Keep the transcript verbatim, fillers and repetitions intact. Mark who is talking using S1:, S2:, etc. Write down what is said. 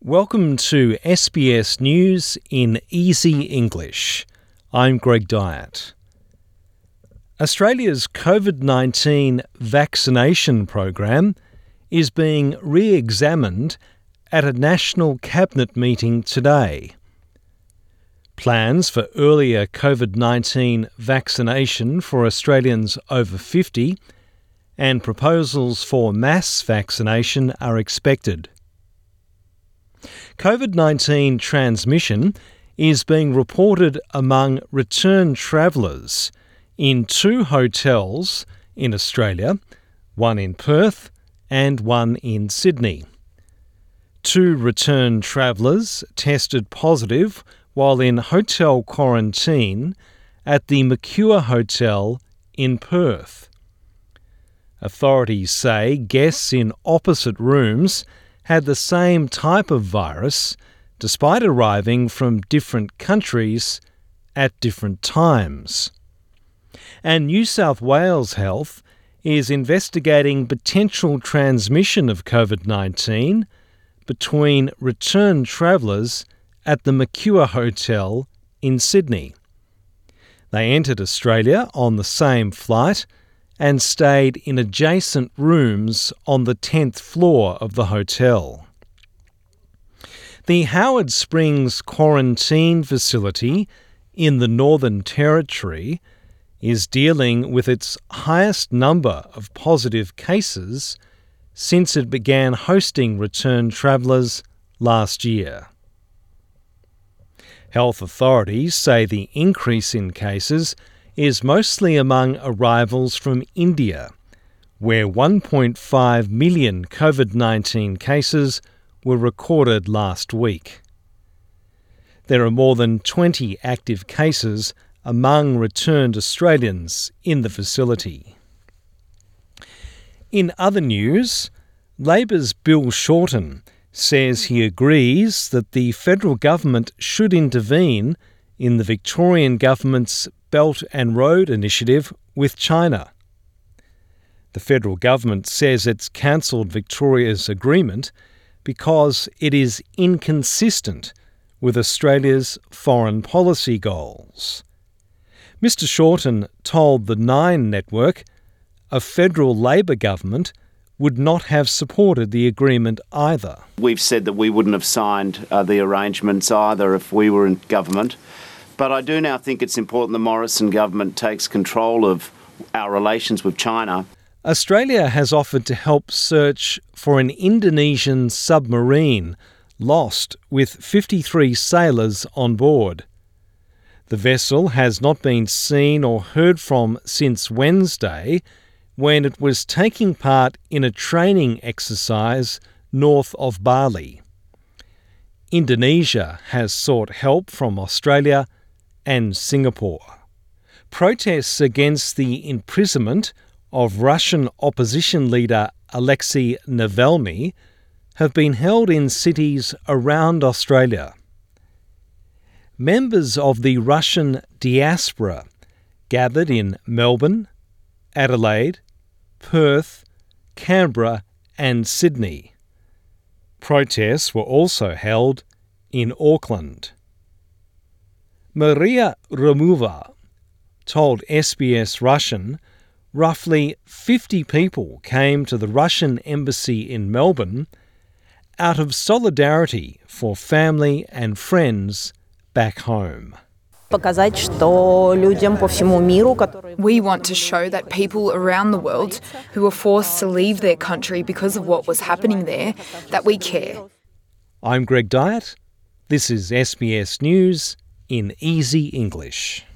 S1: Welcome to S B S News in Easy English. I'm Greg Dyett. Australia's COVID nineteen vaccination program is being re-examined at a National Cabinet meeting today. Plans for earlier COVID nineteen vaccination for Australians over fifty and proposals for mass vaccination are expected. COVID nineteen transmission is being reported among return travellers in two hotels in Australia, one in Perth and one in Sydney. Two return travellers tested positive while in hotel quarantine at the Mercure Hotel in Perth. Authorities say guests in opposite rooms had the same type of virus despite arriving from different countries at different times. And New South Wales Health is investigating potential transmission of COVID nineteen between return travellers at the Mercure Hotel in Sydney. They entered Australia on the same flight and stayed in adjacent rooms on the tenth floor of the hotel. The Howard Springs Quarantine Facility in the Northern Territory is dealing with its highest number of positive cases since it began hosting return travellers last year. Health authorities say the increase in cases is mostly among arrivals from India, where one point five million COVID nineteen cases were recorded last week. There are more than twenty active cases among returned Australians in the facility. In other news, Labor's Bill Shorten says he agrees that the federal government should intervene in the Victorian government's Belt and Road Initiative with China. The federal government says it's cancelled Victoria's agreement because it is inconsistent with Australia's foreign policy goals. Mister Shorten told the Nine Network a federal Labor government would not have supported the agreement either.
S2: We've said that we wouldn't have signed uh, the arrangements either if we were in government. But I do now think it's important the Morrison government takes control of our relations with China.
S1: Australia has offered to help search for an Indonesian submarine lost with fifty-three sailors on board. The vessel has not been seen or heard from since Wednesday, when it was taking part in a training exercise north of Bali. Indonesia has sought help from Australia and Singapore. Protests against the imprisonment of Russian opposition leader Alexei Navalny have been held in cities around Australia. Members of the Russian diaspora gathered in Melbourne, Adelaide, Perth, Canberra and Sydney. Protests were also held in Auckland. Maria Ramova told S B S Russian roughly fifty people came to the Russian embassy in Melbourne out of solidarity for family and friends back home.
S3: We want to show that people around the world who were forced to leave their country because of what was happening there, that we care.
S1: I'm Greg Dyett. This is S B S News in Easy English.